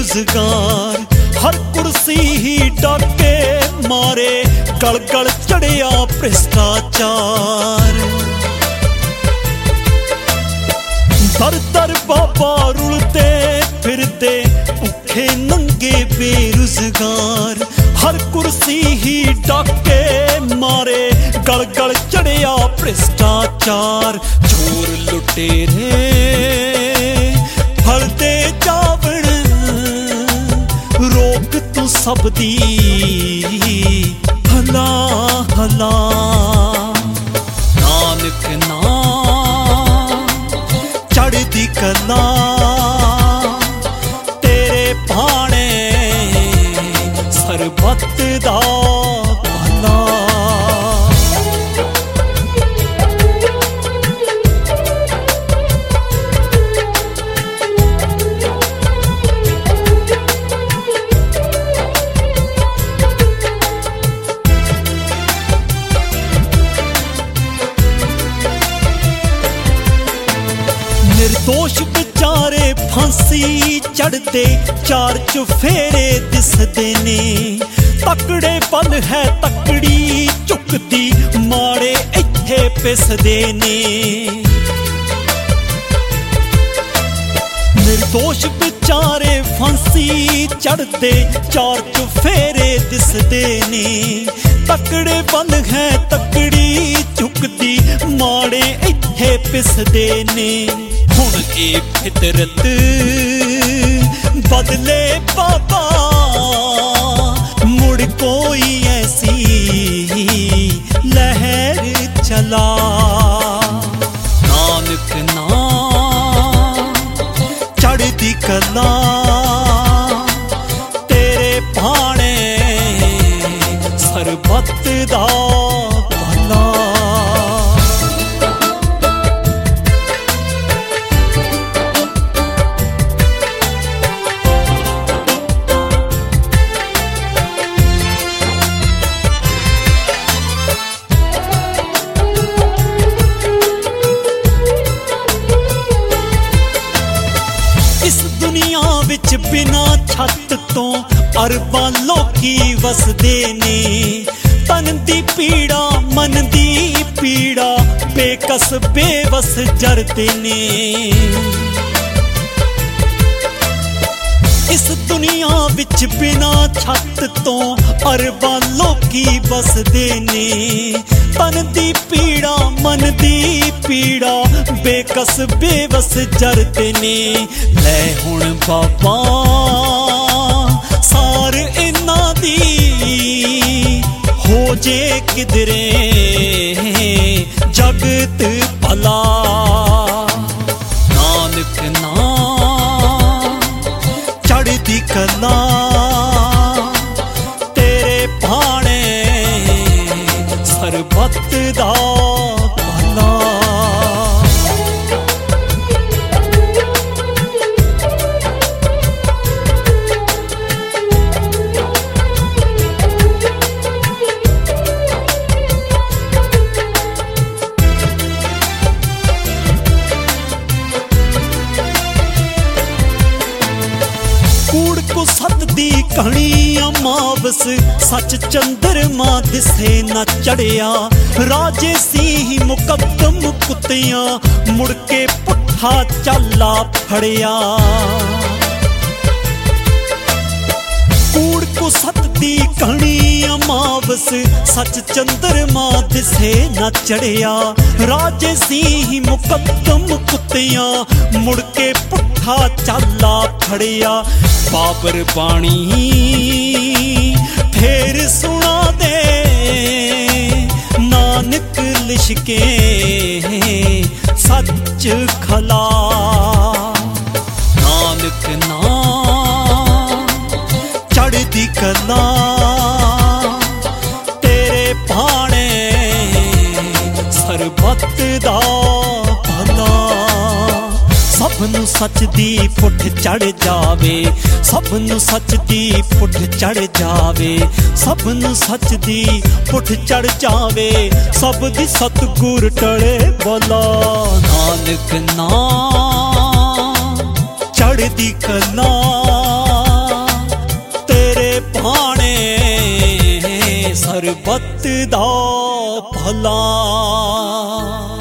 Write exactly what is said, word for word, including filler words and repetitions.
बेरुजगार हर कुर्सी ही डाके मारे गल गल चढ़िया भ्रिष्टाचार दर दर बाबा रुलते फिरते भुखे नंगे बेरुजगार हर कुर्सी ही डाके मारे गल गल चढ़िया भ्रिष्टाचार चोर लुटेरे फलते जावण रोक तू सब दी हला हला नानक नाम चढ़दी कला तेरे भाने सरबत दा भला निर्दोष बेचारे फांसी चढ़ते चार चुफेरे दिसदे ने तकड़े पल है तकड़ी झुकदी माड़े इत्थे पिसदे ने निर्दोष बेचारे फांसी चढ़ते चार चुफेरे दिसदे ने तकड़े पल है तकड़ी झुकदी माड़े इत्थे पिसदे ने हुण ए फितरत बदले बाबा मुड़ कोई ऐसी लहर चला नानक नाम चढ़दी कला तेरे भाने सरबत दा भला विच बिना छत तो अरबां लोकी वसदे ने तन दी पीड़ा मन दी पीड़ा बेकस बेवस जरदे ने इस दुनिया विच बिना छत तो अरबां लोकी वसदे ने तन दी पीड़ा मन दी पीड़ा बेकस बेवस जरदे ने लै हुण बाबा सार इन्हां दी हो जे किधरे जगत भला नानक नाम चढ़दी कला तेरे भाने सरबत दा भला कूड़ को सत दी कहानी अमावस सच चंद्रमा दिसे न चढ़िया राजे सी मुकद्दम कुत्तियां मुड़ के पुट्ठा चाला फड़िया कूड़ को सत दी कहानी अमावस सच चंद्रमा दिसे न चढ़िया राजे सी मुकद्दम कुत्तियां मुड़ के पुट्ठा चाला फड़िया बाबर बाणी फेर सुना दे नानक लिशके सच खला नानक नाम चढ़दी कला तेरे भाने सरबत दा भला सबनू सच दी पुठ चढ़ जावे सबनू सच दी पुठ चढ़ जावे सबनू सच दी पुठ चढ़ जावे सब दी सतगुर टले भला नानक नाम चढ़दी कला। ਸਰਬੱਤ ਦਾ ਭਲਾ।